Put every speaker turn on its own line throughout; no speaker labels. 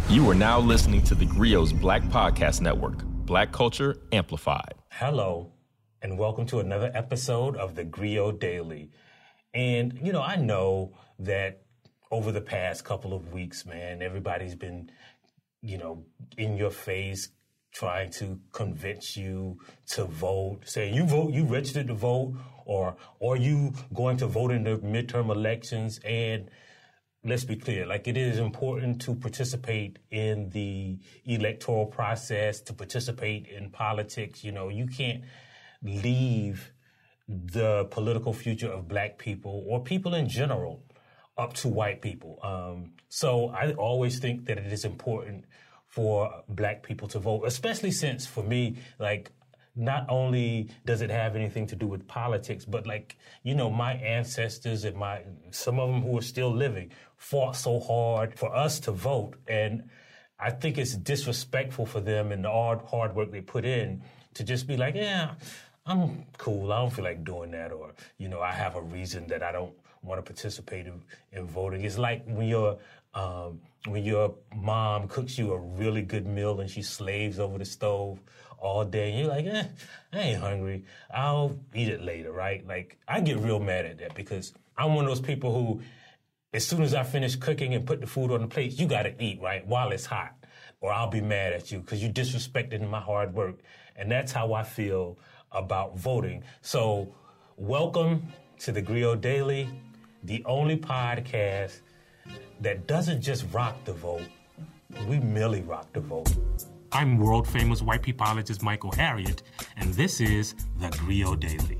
You are now listening to the Grio's Black Podcast Network, Black Culture Amplified.
Hello, and welcome to another episode of the Grio Daily. And, I know that over the past couple of weeks, man, everybody's been, in your face trying to convince you to vote, saying you vote, you registered to vote, or you going to vote in the midterm elections. And let's be clear, it is important to participate in the electoral process, to participate in politics. You can't leave the political future of black people or people in general up to white people. So I always think that it is important for black people to vote, especially since, for me, not only does it have anything to do with politics, but my ancestors and some of them who are still living fought so hard for us to vote. And I think it's disrespectful for them and the hard work they put in to just be like, yeah, I'm cool. I don't feel like doing that. Or, I have a reason that I don't want to participate in voting. It's like when your mom cooks you a really good meal and she slaves over the stove all day, and you're like, I ain't hungry. I'll eat it later, right? I get real mad at that because I'm one of those people who, as soon as I finish cooking and put the food on the plate, you got to eat, right, while it's hot, or I'll be mad at you because you disrespected my hard work. And that's how I feel about voting. So welcome to the Grio Daily, the only podcast that doesn't just rock the vote, we merely rock the vote. I'm world-famous white peopleologist Michael Harriot, and this is the Grio Daily.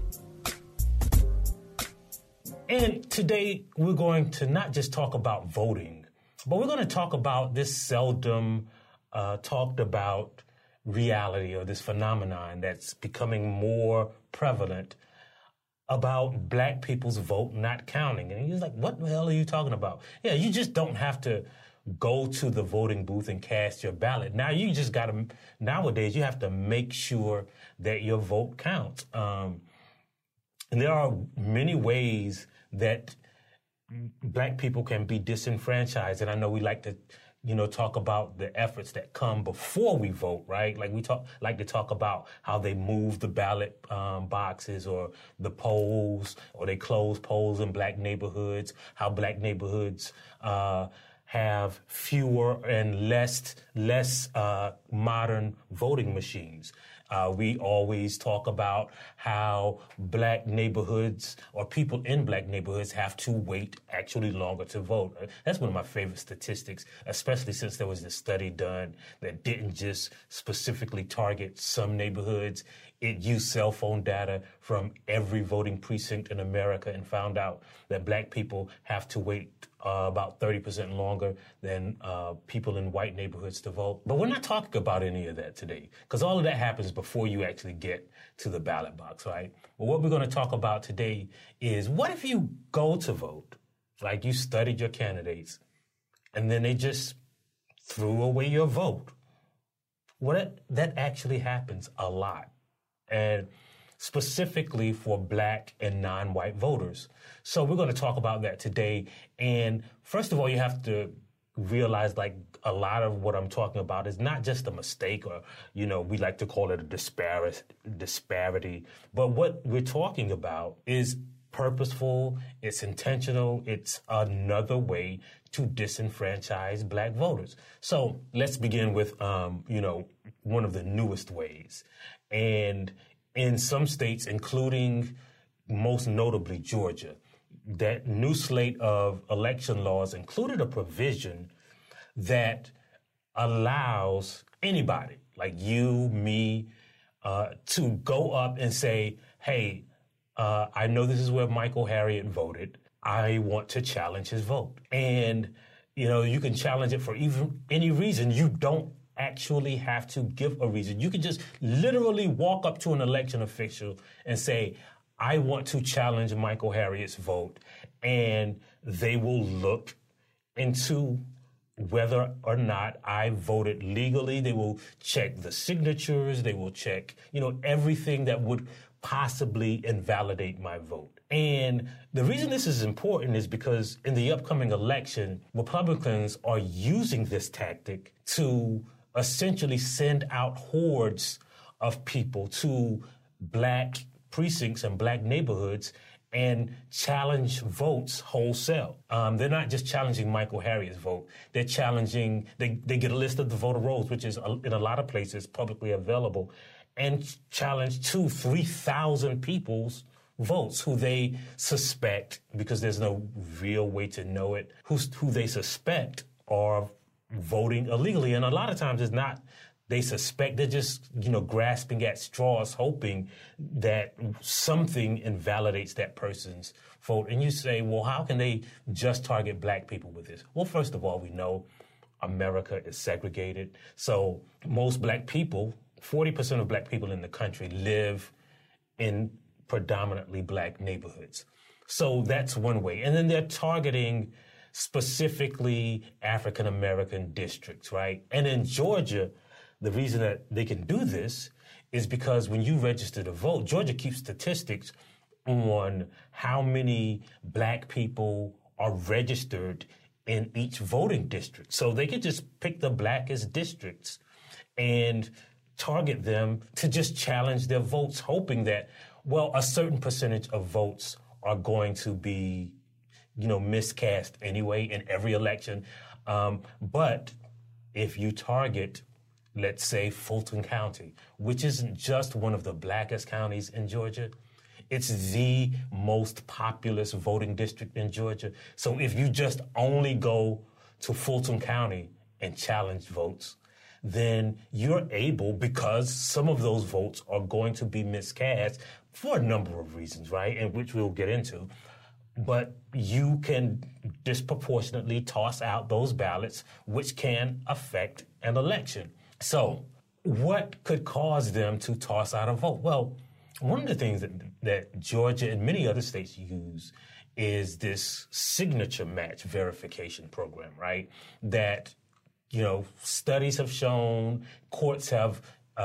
And today, we're going to not just talk about voting, but we're going to talk about this seldom talked about reality, or this phenomenon that's becoming more prevalent about black people's vote not counting. And he's like, what the hell are you talking about? Yeah, you just don't have to go to the voting booth and cast your ballot. Now nowadays you have to make sure that your vote counts. And there are many ways that black people can be disenfranchised. And I know we like to, talk about the efforts that come before we vote, right? We like to talk about how they move the ballot boxes or the polls, or they close polls in black neighborhoods, how black neighborhoods have fewer and less modern voting machines. We always talk about how black neighborhoods or people in black neighborhoods have to wait actually longer to vote. That's one of my favorite statistics, especially since there was this study done that didn't just specifically target some neighborhoods. It used cell phone data from every voting precinct in America and found out that black people have to wait about 30% longer than people in white neighborhoods to vote. But we're not talking about any of that today, because all of that happens before you actually get to the ballot box, right? Well, what we're going to talk about today is, what if you go to vote, you studied your candidates, and then they just threw away your vote? That actually happens a lot. And specifically for black and non-white voters. So we're going to talk about that today. And first of all, you have to realize a lot of what I'm talking about is not just a mistake, or, we like to call it a disparity. But what we're talking about is purposeful, it's intentional, it's another way to disenfranchise black voters. So let's begin with, one of the newest ways. And in some states, including most notably Georgia, that new slate of election laws included a provision that allows anybody, like you, me, to go up and say, hey, I know this is where Michael Harriot voted. I want to challenge his vote. And, you can challenge it for even any reason. You don't actually have to give a reason. You can just literally walk up to an election official and say, I want to challenge Michael Harriot's vote. And they will look into whether or not I voted legally. They will check the signatures. They will check, everything that would possibly invalidate my vote. And the reason this is important is because in the upcoming election, Republicans are using this tactic to essentially send out hordes of people to black precincts and black neighborhoods and challenge votes wholesale. They're not just challenging Michael Harriot's vote. They're challenging, they get a list of the voter rolls, which is in a lot of places publicly available, and challenge 2,000-3,000 people's votes who they suspect, because there's no real way to know it, who they suspect are voting illegally. And a lot of times it's not they suspect, they're just, grasping at straws, hoping that something invalidates that person's vote. And you say, well, how can they just target black people with this? Well, first of all, we know America is segregated. So most black people, 40% of black people in the country live in predominantly black neighborhoods. So that's one way. And then they're targeting specifically African-American districts, right? And in Georgia, the reason that they can do this is because when you register to vote, Georgia keeps statistics on how many black people are registered in each voting district. So they could just pick the blackest districts and target them to just challenge their votes, hoping that, well, a certain percentage of votes are going to be, miscast anyway in every election. But if you target, let's say, Fulton County, which isn't just one of the blackest counties in Georgia, it's the most populous voting district in Georgia. So if you just only go to Fulton County and challenge votes, then you're able, because some of those votes are going to be miscast for a number of reasons, right? And which we'll get into. But you can disproportionately toss out those ballots, which can affect an election. So what could cause them to toss out a vote? Well, one of the things that Georgia and many other states use is this signature match verification program, right? That, studies have shown, courts have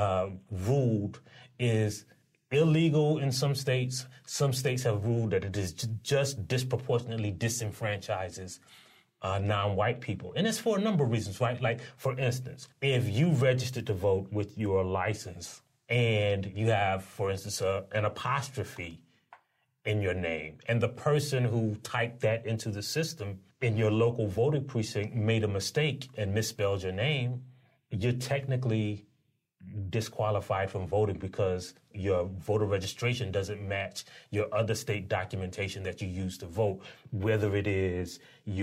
ruled is illegal in some states. Some states have ruled that it is just disproportionately disenfranchises non-white people. And it's for a number of reasons, right? Like, for instance, if you registered to vote with your license and you have, for instance, an apostrophe in your name, and the person who typed that into the system in your local voting precinct made a mistake and misspelled your name, you're technically disqualified from voting because your voter registration doesn't match your other state documentation that you use to vote, whether it is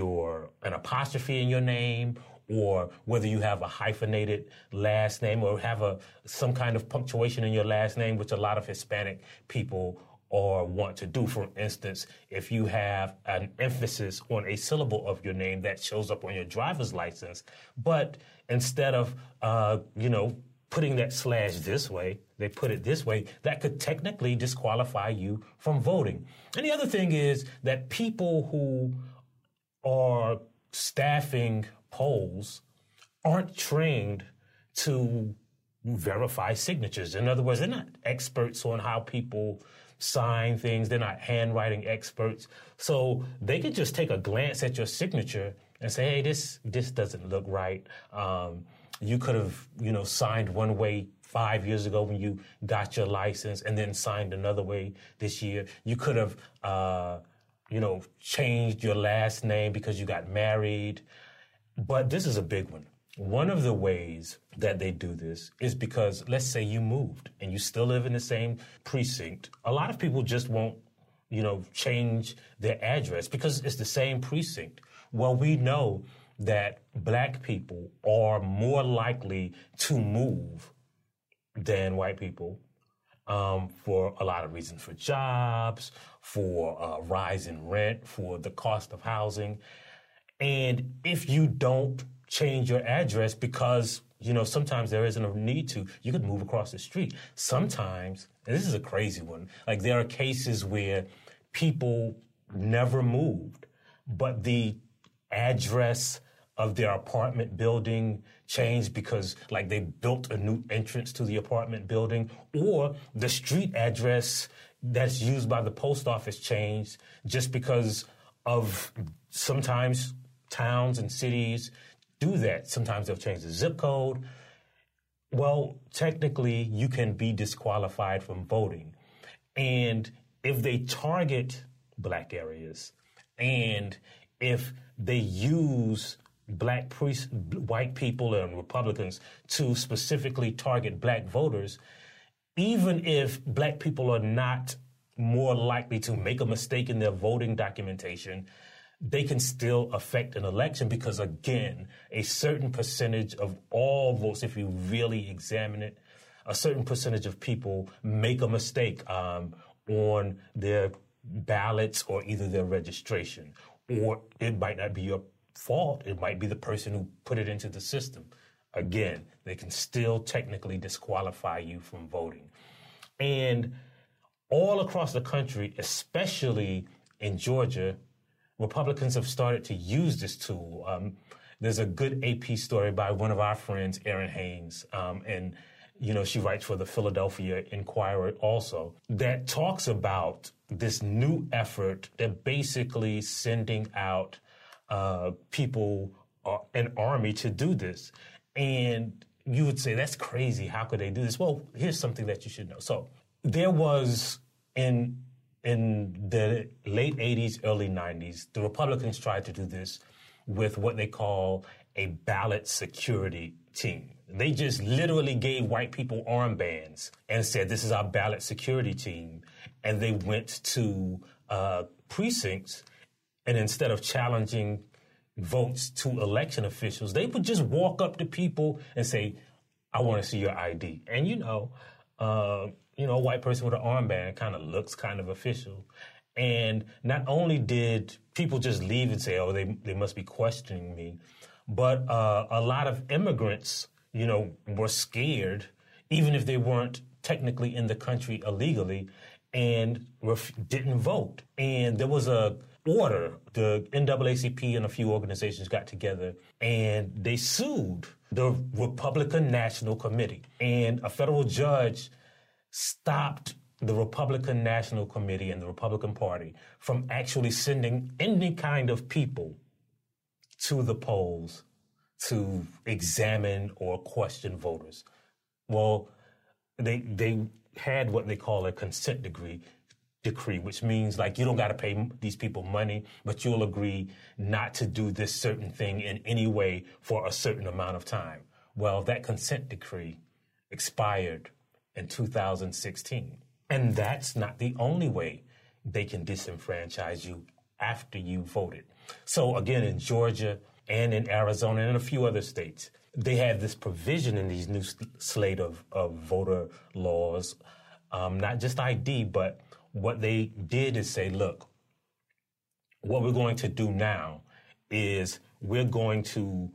an apostrophe in your name, or whether you have a hyphenated last name, or have some kind of punctuation in your last name, which a lot of Hispanic people want to do. For instance, if you have an emphasis on a syllable of your name that shows up on your driver's license, but instead of, putting that slash this way, they put it this way, that could technically disqualify you from voting. And the other thing is that people who are staffing polls aren't trained to verify signatures. In other words, they're not experts on how people sign things. They're not handwriting experts. So they could just take a glance at your signature and say, hey, this doesn't look right. You could have, signed one way 5 years ago when you got your license and then signed another way this year. You could have, changed your last name because you got married. But this is a big one. One of the ways that they do this is because, let's say you moved and you still live in the same precinct. A lot of people just won't, change their address because it's the same precinct. Well, we know that black people are more likely to move than white people for a lot of reasons, for jobs, for rise in rent, for the cost of housing. And if you don't change your address because, sometimes there isn't a need to, you could move across the street. Sometimes, and this is a crazy one, like there are cases where people never moved, but the address of their apartment building changed because, like, they built a new entrance to the apartment building, or the street address that's used by the post office changed just because of sometimes towns and cities do that. Sometimes they'll change the zip code. Well, technically, you can be disqualified from voting. And if they target black areas and if they use white people and Republicans to specifically target black voters, even if black people are not more likely to make a mistake in their voting documentation, they can still affect an election because, again, a certain percentage of all votes, if you really examine it, a certain percentage of people make a mistake on their ballots or either their registration. Or it might not be your fault. It might be the person who put it into the system. Again, they can still technically disqualify you from voting. And all across the country, especially in Georgia, Republicans have started to use this tool. There's a good AP story by one of our friends, Erin Haynes, and she writes for the Philadelphia Inquirer also, that talks about this new effort. They're basically sending out people, an army, to do this. And you would say, that's crazy. How could they do this? Well, here's something that you should know. So there was in the late 80s, early 90s, the Republicans tried to do this with what they call a ballot security team. They just literally gave white people armbands and said, this is our ballot security team. And they went to precincts, and instead of challenging votes to election officials, they would just walk up to people and say, I want to see your ID. And, a white person with an armband kind of looks kind of official. And not only did people just leave and say, oh, they must be questioning me, but a lot of immigrants, were scared, even if they weren't technically in the country illegally, and didn't vote. And there was a order. The NAACP and a few organizations got together and they sued the Republican National Committee. And a federal judge stopped the Republican National Committee and the Republican Party from actually sending any kind of people to the polls to examine or question voters. Well, they had what they call a consent decree, which means, like, you don't got to pay these people money, but you'll agree not to do this certain thing in any way for a certain amount of time. Well, that consent decree expired in 2016. And that's not the only way they can disenfranchise you after you voted. So again, in Georgia and in Arizona and in a few other states, they have this provision in these new slate of voter laws, not just ID, but what they did is say, look, what we're going to do now is we're going to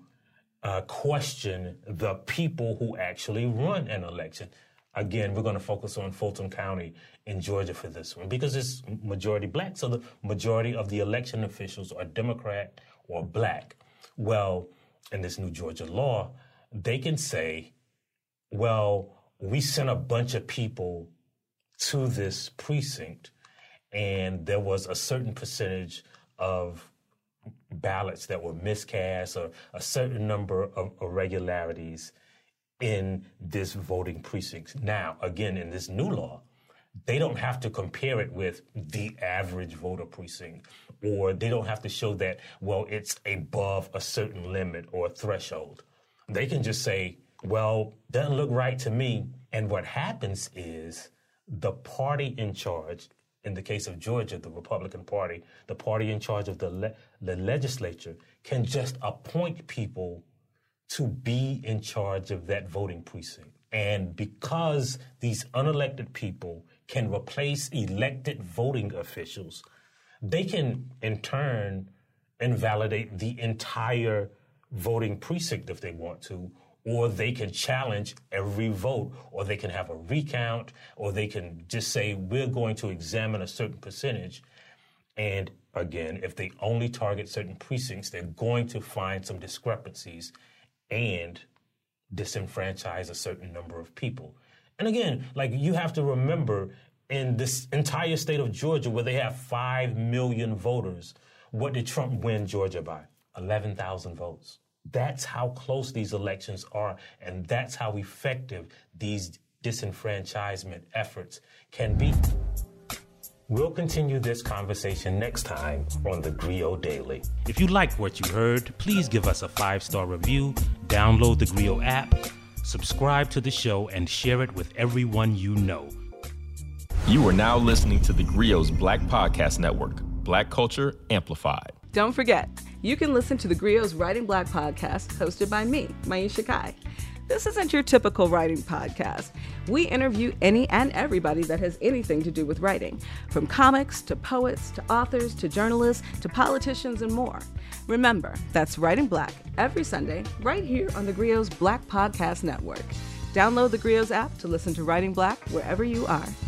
question the people who actually run an election. Again, we're going to focus on Fulton County in Georgia for this one because it's majority black, so the majority of the election officials are Democrat or black. Well, in this new Georgia law, they can say, well, we sent a bunch of people to this precinct, and there was a certain percentage of ballots that were miscast or a certain number of irregularities in this voting precinct. Now, again, in this new law, they don't have to compare it with the average voter precinct, or they don't have to show that, well, it's above a certain limit or threshold. They can just say, well, doesn't look right to me. And what happens is the party in charge, in the case of Georgia, the Republican Party, the party in charge of the legislature can just appoint people to be in charge of that voting precinct. And because these unelected people can replace elected voting officials, they can, in turn, invalidate the entire voting precinct if they want to, or they can challenge every vote, or they can have a recount, or they can just say, we're going to examine a certain percentage. And again, if they only target certain precincts, they're going to find some discrepancies and disenfranchise a certain number of people. And again, like, you have to remember, in this entire state of Georgia, where they have 5 million voters, what did Trump win Georgia by? 11,000 votes. That's how close these elections are, and that's how effective these disenfranchisement efforts can be. We'll continue this conversation next time on the Griot Daily.
If you liked what you heard, please give us a 5-star review, download the Griot app, subscribe to the show, and share it with everyone you know.
You are now listening to the Griot's Black Podcast Network, Black Culture Amplified.
Don't forget, you can listen to the Griot's Writing Black podcast hosted by me, Maisha Kai. This isn't your typical writing podcast. We interview any and everybody that has anything to do with writing, from comics to poets to authors to journalists to politicians and more. Remember, that's Writing Black every Sunday right here on the Griot's Black Podcast Network. Download the Griot's app to listen to Writing Black wherever you are.